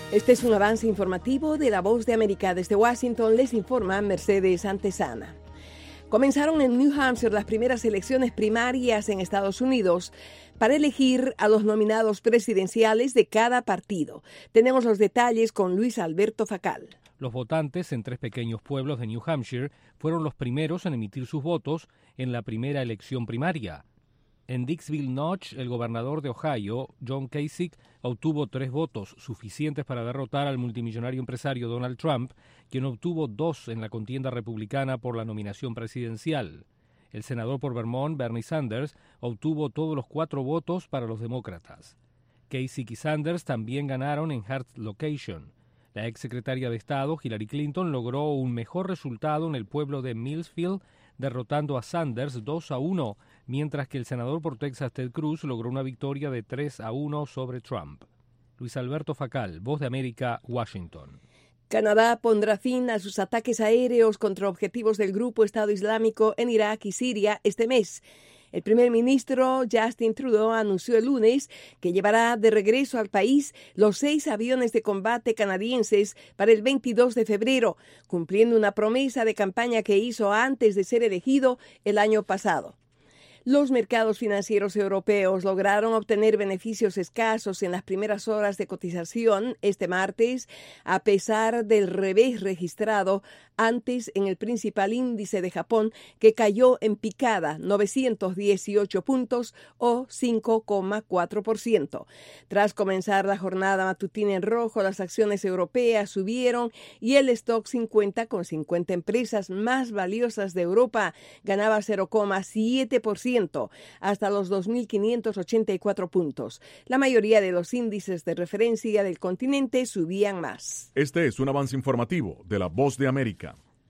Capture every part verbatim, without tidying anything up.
Este es un avance informativo de La Voz de América. Desde Washington les informa Mercedes Antesana. Comenzaron en New Hampshire las primeras elecciones primarias en Estados Unidos para elegir a los nominados presidenciales de cada partido. Tenemos los detalles con Luis Alberto Facal. Los votantes en tres pequeños pueblos de New Hampshire fueron los primeros en emitir sus votos en la primera elección primaria. En Dixville Notch, el gobernador de Ohio, John Kasich, obtuvo tres votos, suficientes para derrotar al multimillonario empresario Donald Trump, quien obtuvo dos en la contienda republicana por la nominación presidencial. El senador por Vermont, Bernie Sanders, obtuvo todos los cuatro votos para los demócratas. Kasich y Sanders también ganaron en Hart Location. La exsecretaria de Estado, Hillary Clinton, logró un mejor resultado en el pueblo de Millsfield, derrotando a Sanders dos a uno, mientras que el senador por Texas, Ted Cruz, logró una victoria de tres a uno sobre Trump. Luis Alberto Facal, Voz de América, Washington. Canadá pondrá fin a sus ataques aéreos contra objetivos del grupo Estado Islámico en Irak y Siria este mes. El primer ministro Justin Trudeau anunció el lunes que llevará de regreso al país los seis aviones de combate canadienses para el veintidós de febrero, cumpliendo una promesa de campaña que hizo antes de ser elegido el año pasado. Los mercados financieros europeos lograron obtener beneficios escasos en las primeras horas de cotización este martes, a pesar del revés registrado antes en el principal índice de Japón, que cayó en picada novecientos dieciocho puntos o cinco coma cuatro por ciento. Tras comenzar la jornada matutina en rojo, las acciones europeas subieron y el Stock cincuenta, con cincuenta empresas más valiosas de Europa, ganaba cero coma siete por ciento. Hasta los dos mil quinientos ochenta y cuatro puntos. La mayoría de los índices de referencia del continente subían más. Este es un avance informativo de La Voz de América.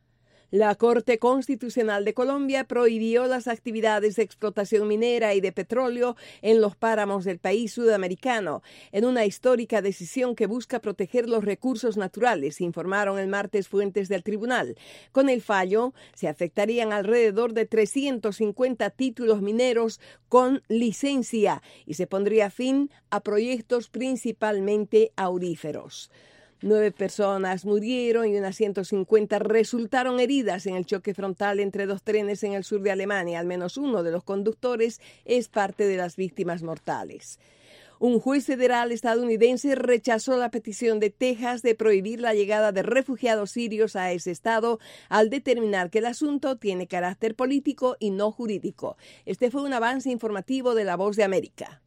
La Corte Constitucional de Colombia prohibió las actividades de explotación minera y de petróleo en los páramos del país sudamericano, en una histórica decisión que busca proteger los recursos naturales, informaron el martes fuentes del tribunal. Con el fallo, se afectarían alrededor de trescientos cincuenta títulos mineros con licencia y se pondría fin a proyectos principalmente auríferos. Nueve personas murieron y unas ciento cincuenta resultaron heridas en el choque frontal entre dos trenes en el sur de Alemania. Al menos uno de los conductores es parte de las víctimas mortales. Un juez federal estadounidense rechazó la petición de Texas de prohibir la llegada de refugiados sirios a ese estado al determinar que el asunto tiene carácter político y no jurídico. Este fue un avance informativo de La Voz de América.